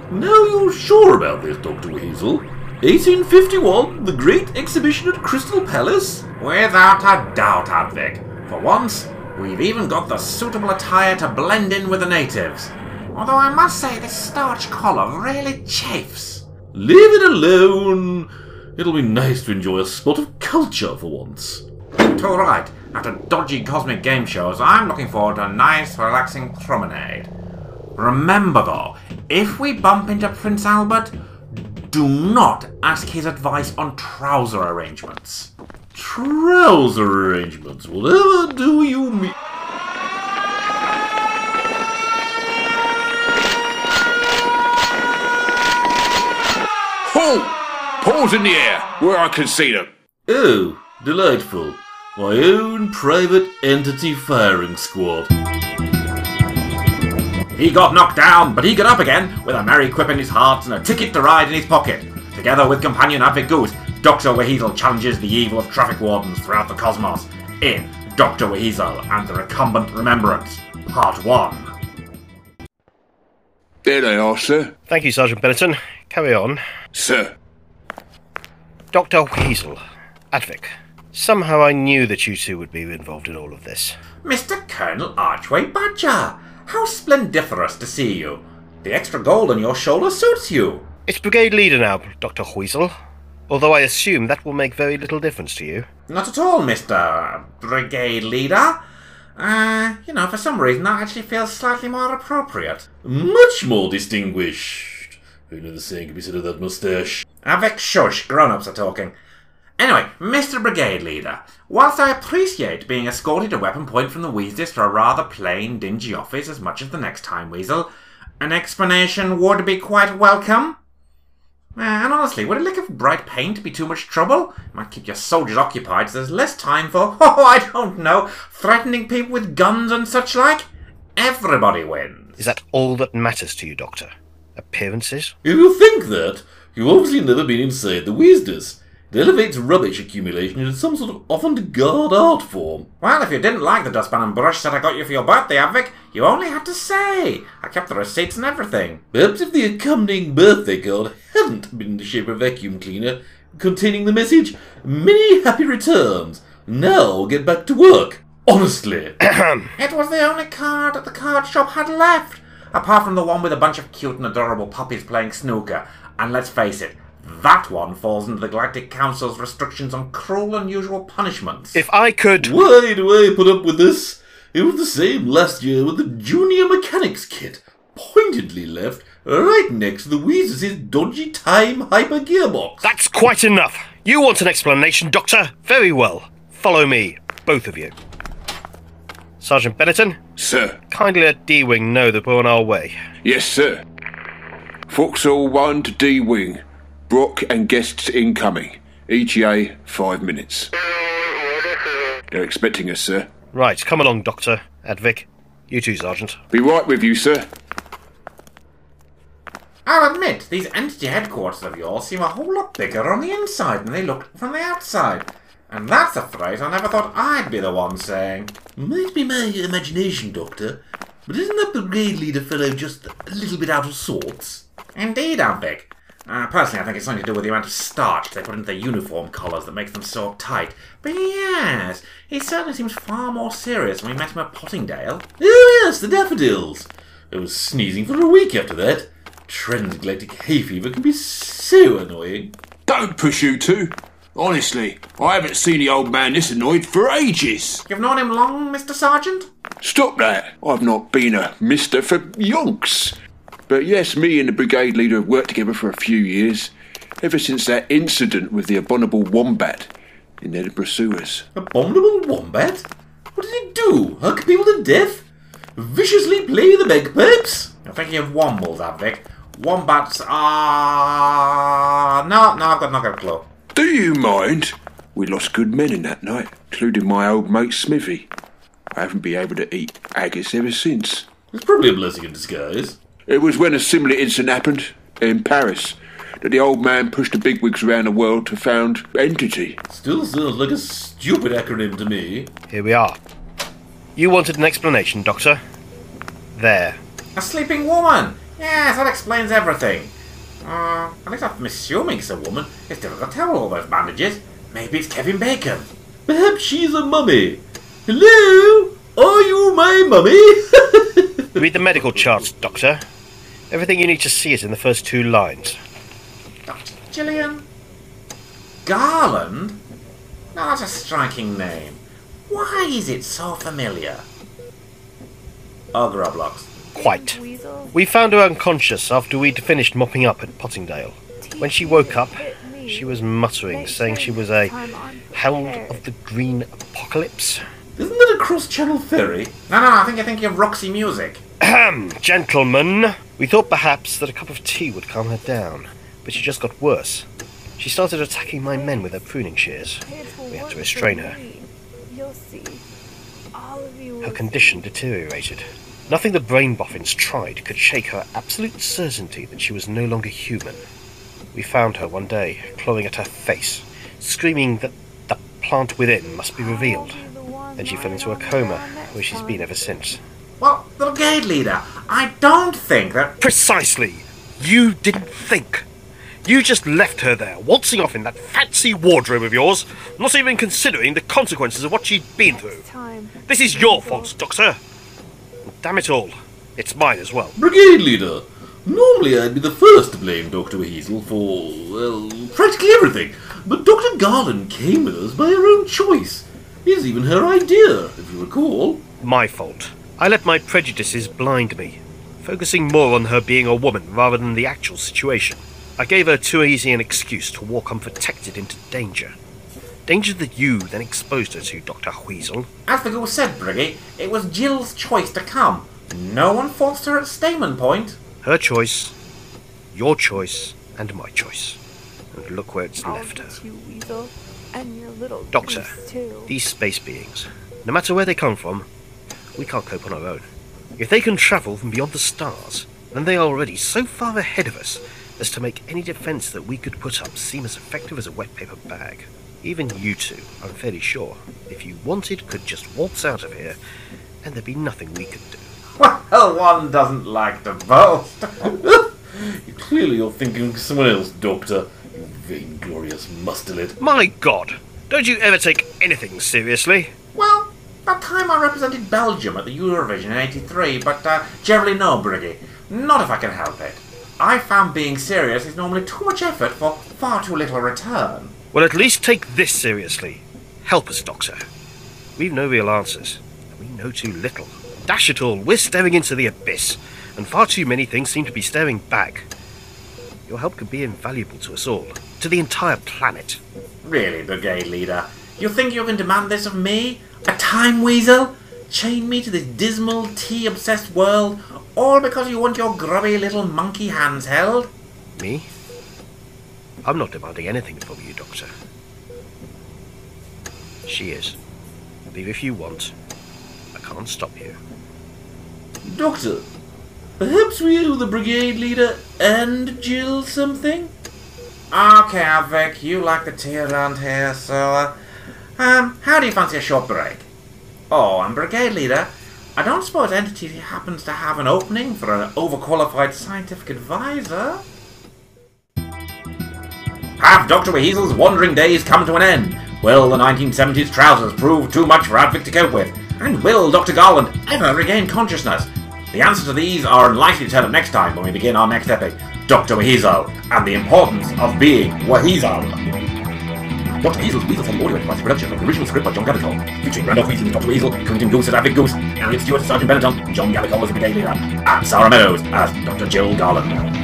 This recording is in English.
Now you're sure about this, Dr. Weasel? 1851, the Great Exhibition at Crystal Palace? Without a doubt, Advik. For once, we've even got the suitable attire to blend in with the natives. Although I must say this starch collar really chafes. Leave it alone. It'll be nice to enjoy a spot of culture for once. Too right. After dodgy cosmic game shows, I'm looking forward to a nice, relaxing promenade. Remember though, if we bump into Prince Albert, do not ask his advice on trouser arrangements. Trouser arrangements? Whatever do you mean? Halt! Paws in the air, where I can see them. Oh, delightful. My own private entity firing squad. He got knocked down, but he got up again, with a merry quip in his heart and a ticket to ride in his pocket. Together with companion Advik Goose, Dr. Weasel challenges the evil of traffic wardens throughout the cosmos in Dr. Weasel and the Recumbent Remembrance, Part 1. There they are, sir. Thank you, Sergeant Benetton. Carry on. Sir. Dr. Weasel. Advik. Somehow I knew that you two would be involved in all of this. Mr. Colonel Archway Badger, how splendiferous to see you. The extra gold on your shoulder suits you. It's Brigade Leader now, Dr. Weasel. Although I assume that will make very little difference to you. Not at all, Mr. Brigade Leader. For some reason that actually feels slightly more appropriate. Much more distinguished. Who knew the same could be said of that moustache? Avec shush, grown-ups are talking. Anyway, Mr. Brigade Leader, whilst I appreciate being escorted to weapon point from the Weasleys for a rather plain, dingy office as much as the next time, Weasel, an explanation would be quite welcome. And honestly, would a lick of bright paint be too much trouble? It might keep your soldiers occupied so there's less time for, I don't know, threatening people with guns and such like. Everybody wins. Is that all that matters to you, Doctor? Appearances? If you think that, you've obviously never been inside the Weasleys. It elevates rubbish accumulation into some sort of avant-garde art form. Well, if you didn't like the dustpan and brush that I got you for your birthday, Advik, you only had to say. I kept the receipts and everything. Perhaps if the accompanying birthday card hadn't been in the shape of a vacuum cleaner, containing the message, many happy returns. Now get back to work. Honestly. It was the only card that the card shop had left. Apart from the one with a bunch of cute and adorable puppies playing snooker. And let's face it, that one falls into the Galactic Council's restrictions on cruel, unusual punishments. If I could... Why do I put up with this? It was the same last year with the Junior Mechanics kit, pointedly left right next to the Weasleys' dodgy time hyper gearbox. That's quite enough. You want an explanation, Doctor? Very well. Follow me, both of you. Sergeant Benetton? Sir. Kindly let D-Wing know that we're on our way. Yes, sir. Foxhole 1 to D-Wing. Brock and guests incoming. ETA 5 minutes. They're expecting us, sir. Right, come along, Doctor. Advik. You too, Sergeant. Be right with you, sir. I'll admit, these entity headquarters of yours seem a whole lot bigger on the inside than they look from the outside. And that's a phrase I never thought I'd be the one saying. Might be my imagination, Doctor, but isn't that Brigade Leader fellow just a little bit out of sorts? Indeed, Advik. Personally, I think it's something to do with the amount of starch they put into their uniform collars that makes them so uptight. But yes, he certainly seems far more serious when we met him at Pottingdale. Oh yes, the daffodils. I was sneezing for a week after that. Transgalactic hay fever can be so annoying. Don't push you two. Honestly, I haven't seen the old man this annoyed for ages. You've known him long, Mr. Sergeant? Stop that. I've not been a mister for yonks. But yes, me and the Brigade Leader have worked together for a few years. Ever since that incident with the abominable wombat in the Edinburgh sewers. Abominable wombat? What did he do? Hug people to death? Viciously play the bagpipes? You're thinking of wombles, Advik. Wombats are... No, I've got a clue. Do you mind? We lost good men in that night, including my old mate Smithy. I haven't been able to eat haggis ever since. It's probably a blessing in disguise. It was when a similar incident happened in Paris that the old man pushed the bigwigs around the world to found Entity. Still sounds like a stupid acronym to me. Here we are. You wanted an explanation, Doctor? There. A sleeping woman! Yes, that explains everything. At least I'm assuming it's a woman. It's difficult to tell with all those bandages. Maybe it's Kevin Bacon. Perhaps she's a mummy. Hello? Are you my mummy? Read the medical charts, Doctor. Everything you need to see is in the first 2 lines. Dr. Gillian Garland? Now that's a striking name. Why is it so familiar? Oh, Grublox. Quite. We found her unconscious after we'd finished mopping up at Pottingdale. When she woke up, she was muttering, saying she was a Hound of the Green Apocalypse. Isn't that a cross-channel ferry? No, I think you're thinking of Roxy Music. Ahem, gentlemen. We thought perhaps that a cup of tea would calm her down, but she just got worse. She started attacking my men with her pruning shears. We had to restrain her. Her condition deteriorated. Nothing the brain boffins tried could shake her absolute certainty that she was no longer human. We found her one day, clawing at her face, screaming that the plant within must be revealed. Then she fell into a coma, where she's been ever since. Well, the brigade leader, I don't think that... Precisely! You didn't think. You just left her there, waltzing off in that fancy wardrobe of yours, not even considering the consequences of what she'd been through. This is your fault, Doctor. Damn it all, it's mine as well. Brigade leader, normally I'd be the first to blame Dr. Weasel for, well, practically everything. But Dr. Garland came with us by her own choice. It was even her idea, if you recall. My fault. I let my prejudices blind me, focusing more on her being a woman rather than the actual situation. I gave her too easy an excuse to walk unprotected into danger. Danger that you then exposed her to, Dr. Weasel. As the goose said, Briggy, it was Jill's choice to come. No one forced her at Stamen Point. Her choice, your choice, and my choice. And look where it's left her. Doctor, these space beings, no matter where they come from, we can't cope on our own. If they can travel from beyond the stars, then they are already so far ahead of us as to make any defense that we could put up seem as effective as a wet paper bag. Even you two, I'm fairly sure, if you wanted, could just waltz out of here, and there'd be nothing we could do. Well, one doesn't like to boast. Clearly you're thinking of someone else, Doctor. You vainglorious mustelid. My God! Don't you ever take anything seriously? Well, that time I represented Belgium at the Eurovision in '83, but generally no, Briggy. Not if I can help it. I found being serious is normally too much effort for far too little return. Well, at least take this seriously. Help us, Doctor. We've no real answers, and we know too little. Dash it all, we're staring into the abyss, and far too many things seem to be staring back. Your help could be invaluable to us all, to the entire planet. Really, Brigade Leader? You think you can demand this of me? A time weasel? Chain me to this dismal, tea-obsessed world, all because you want your grubby little monkey hands held? Me? I'm not demanding anything from you, Doctor. She is. Leave if you want. I can't stop you. Doctor, perhaps we owe the brigade leader and Jill something? Okay, Avik, you like the tea around here, so, how do you fancy a short break? Oh, and Brigade Leader, I don't suppose Entity happens to have an opening for an overqualified scientific advisor? Have Dr. Weasel's wandering days come to an end? Will the 1970s trousers prove too much for Advic to cope with? And will Dr. Garland ever regain consciousness? The answers to these are unlikely to turn up next time when we begin our next epic, Dr. Weasel, and the importance of being Weasel. Dr. Weasel's Weasel Study Audio Enterprise production of the original script by John Gabitol, featuring Randolph Wheatley as Dr. Weasel, Quentin Goose as Advic Goose, Elliot Stewart as Sergeant Benetton, John Gabitol as the Brigade Leader, and Sarah Meadows as Dr. Jill Garland.